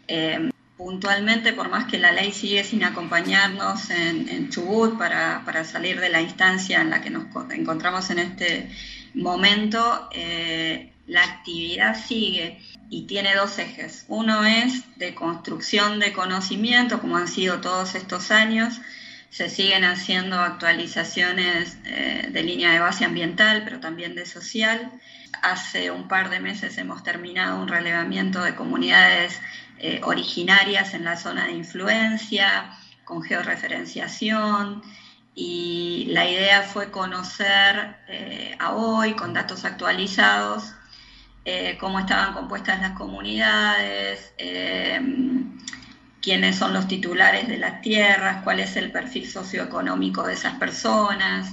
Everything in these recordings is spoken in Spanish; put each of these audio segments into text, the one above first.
Puntualmente, por más que la ley sigue sin acompañarnos en Chubut para salir de la instancia en la que nos encontramos en este momento, la actividad sigue y tiene dos ejes. Uno es de construcción de conocimiento, como han sido todos estos años. Se siguen haciendo actualizaciones de línea de base ambiental, pero también de social. Hace un par de meses hemos terminado un relevamiento de comunidades originarias en la zona de influencia, con georreferenciación, y la idea fue conocer a hoy, con datos actualizados, cómo estaban compuestas las comunidades, quiénes son los titulares de las tierras, cuál es el perfil socioeconómico de esas personas,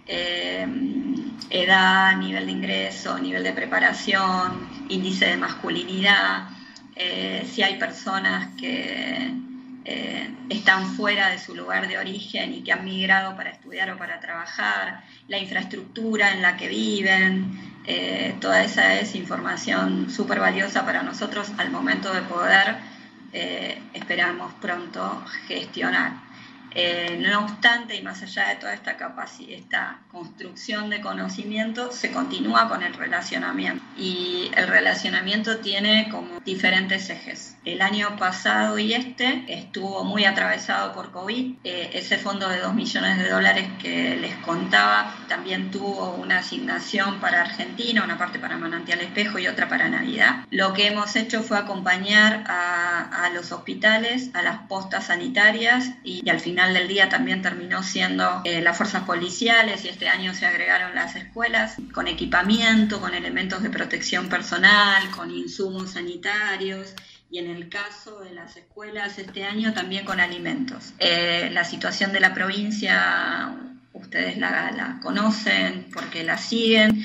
edad, nivel de ingreso, nivel de preparación, índice de masculinidad, si hay personas que están fuera de su lugar de origen y que han migrado para estudiar o para trabajar, la infraestructura en la que viven. Toda esa es información súper valiosa para nosotros al momento de poder, esperamos pronto, gestionar. No obstante, y más allá de toda esta construcción de conocimiento, se continúa con el relacionamiento. Y el relacionamiento tiene como diferentes ejes. El año pasado y estuvo muy atravesado por COVID. Ese fondo de $2 millones que les contaba también tuvo una asignación para Argentina, una parte para Manantial Espejo y otra para Navidad. Lo que hemos hecho fue acompañar a los hospitales, a las postas sanitarias, y al final del día también terminó siendo las fuerzas policiales, y este año se agregaron las escuelas con equipamiento, con elementos de protección personal, con insumos sanitarios, y en el caso de las escuelas este año también con alimentos. La situación de la provincia, ustedes la conocen porque la siguen,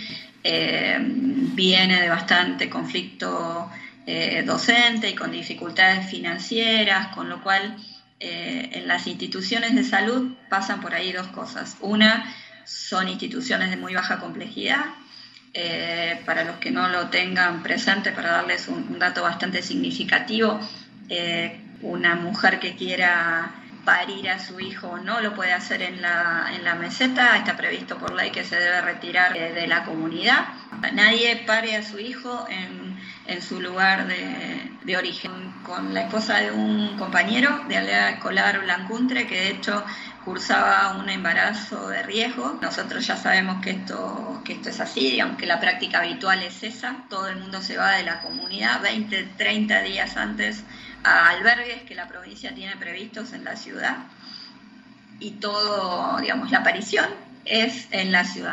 viene de bastante conflicto docente y con dificultades financieras, con lo cual en las instituciones de salud pasan por ahí dos cosas. Una, son instituciones de muy baja complejidad. Para los que no lo tengan presente, para darles un dato bastante significativo, una mujer que quiera parir a su hijo no lo puede hacer en la meseta, está previsto por ley que se debe retirar de la comunidad. Nadie pare a su hijo en su lugar de origen. Con la esposa de un compañero de aldea escolar Blancuntre, que de hecho cursaba un embarazo de riesgo. Nosotros ya sabemos que esto es así, aunque la práctica habitual es esa. Todo el mundo se va de la comunidad 20, 30 días antes a albergues que la provincia tiene previstos en la ciudad, y todo, digamos, la aparición es en la ciudad.